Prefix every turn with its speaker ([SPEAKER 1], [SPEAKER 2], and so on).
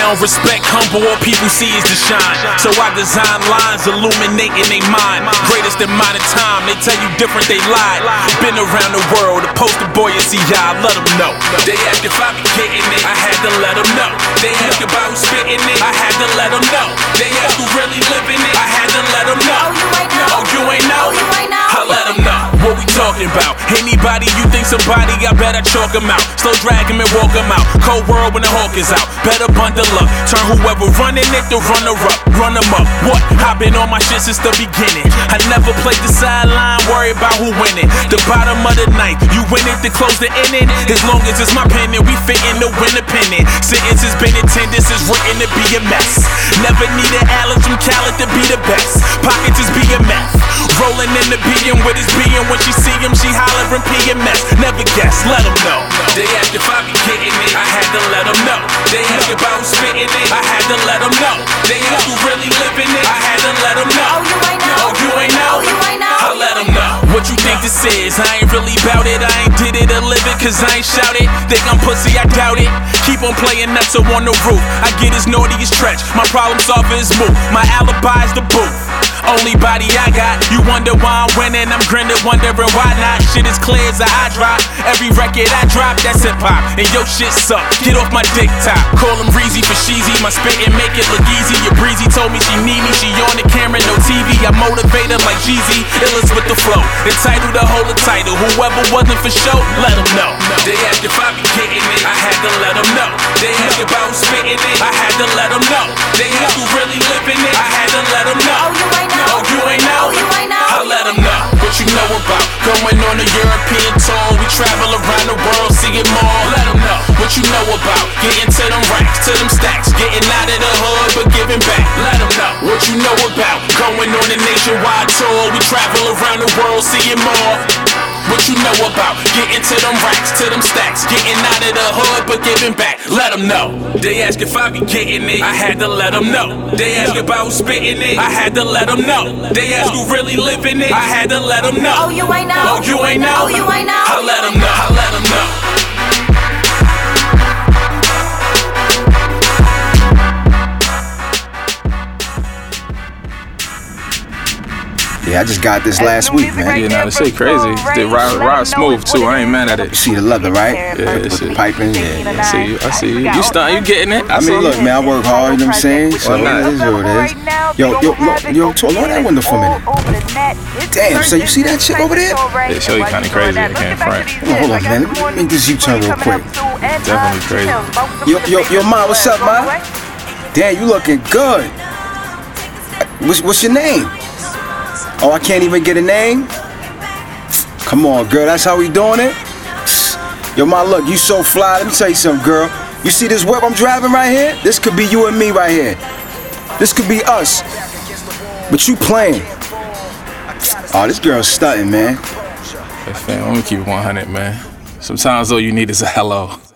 [SPEAKER 1] don't respect, humble, all people see is the shine. So I design lines illuminating they mind. Greatest in modern time, they tell you different, they lie. Been around the world, the poster boy is CI, let them know. They ask if I be getting it, I had to let them know. They ask about who's spitting it, I had to let them know. They ask who really living it, I had to let them know. Oh, you ain't know? I let them know. What we talking about? Anybody you think somebody, I better chalk them out. Slow drag him and walk him out. Cold world when the hawk is out. Better bundle up. Turn whoever running it to runner up. Run them up. What? I've been on my shit since the beginning. I never played the sideline, worry about who winning. The bottom of the ninth, you win it to close the inning. As long as it's my pennant, we fitting to win the pennant. Sentences been intended, is written to be a mess. Never needed Alex from Khaled to be the best. Pockets is BMF. Rolling in the being with his being. When she see him, she hollering PMS. Never guess, let them know. They ask if I be getting it, I had to let them know. They ask about who's spitting it, I had to let them know. They ask who really living it, I had to let them know. Oh, you ain't know? I let them know. What you think this is? I ain't really bout it. I ain't did it or live it, cause I ain't shout it. Think I'm pussy, I doubt it. Keep on playing nuts on the roof. I get as naughty as Tretch. My problem solver is move. My alibi is the booth. Only body I got. You wonder why I'm winning. I'm grinning, wondering why not. Shit is clear as a eye drop. Every record I drop, that's hip hop. And yo shit suck. Get off my dick top. Call him Reezy for Sheezy. My spittin' make it look easy. Your Breezy told me she need me. She on the camera, no TV. I motivate her like Jeezy. Illest with the flow. The title to hold the title. Whoever wasn't for show, let them know. They ask if I be getting it, I had to let them know. They ask about who's spitting it, I had to let them know. They ask who really living it, I had to let them know. Oh, you ain't know? I let them know. What you know about going on a European tour? We travel around the world, see it more. Let them know. What you know about getting to them racks, to them stacks, getting out of the hood but giving back. Let them know. What you know about going on a nationwide tour? We travel around the world, see it more. What you know about getting to them racks, to them stacks, getting out of the hood but giving back. Let them know. They ask if I be getting it, I had to let them know. They ask about who's spitting it, I had to let them know. They ask who really living it, I had to let them know. Oh, you ain't know? Oh, you ain't know? I let them know. I let them know.
[SPEAKER 2] Yeah, I just got this last week, man.
[SPEAKER 3] Yeah, nah, this shit crazy. They ride smooth too. I ain't mad at it.
[SPEAKER 2] You see the leather, right?
[SPEAKER 3] Yeah,
[SPEAKER 2] with the piping. Yeah.
[SPEAKER 3] I see you. You getting it?
[SPEAKER 2] I mean, look, man, I work hard. You know what I'm saying? So it is what it is. Yo, lower that window for a minute. Damn, so you see that chick over there?
[SPEAKER 3] Yeah, show you kind of crazy. I can't front.
[SPEAKER 2] Hold on, man. Let me make this U-turn real quick.
[SPEAKER 3] Definitely crazy.
[SPEAKER 2] Yo, Ma, what's up, Ma? Damn, you looking good. What's your name? Oh, I can't even get a name? Come on, girl, that's how we doing it? Yo, Ma, look, you so fly. Let me tell you something, girl. You see this whip I'm driving right here? This could be you and me right here. This could be us. But you playing. Oh, this girl's stunting, man.
[SPEAKER 3] Hey, fam, I'm gonna keep it 100, man. Sometimes all you need is a hello.